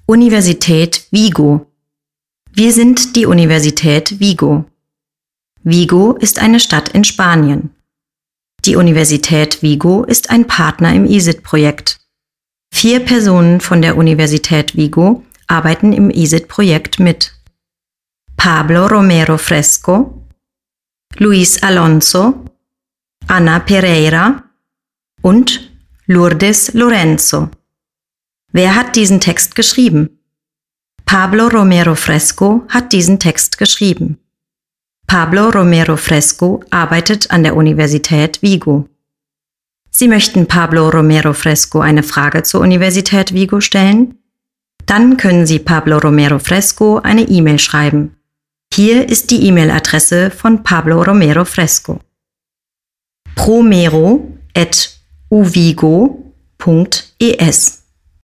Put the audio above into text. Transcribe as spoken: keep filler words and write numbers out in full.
Universität Vigo. Wir sind die Universität Vigo. Vigo ist eine Stadt in Spanien. Die Universität Vigo ist ein Partner im I S I T-Projekt. Vier Personen von der Universität Vigo arbeiten im I S I T-Projekt mit. Pablo Romero Fresco, Luis Alonso, Ana Pereira und Lourdes Lorenzo. Wer hat diesen Text geschrieben? Pablo Romero Fresco hat diesen Text geschrieben. Pablo Romero Fresco arbeitet an der Universität Vigo. Sie möchten Pablo Romero Fresco eine Frage zur Universität Vigo stellen? Dann können Sie Pablo Romero Fresco eine E-Mail schreiben. Hier ist die E-Mail-Adresse von Pablo Romero Fresco. promero at uvigo punkt es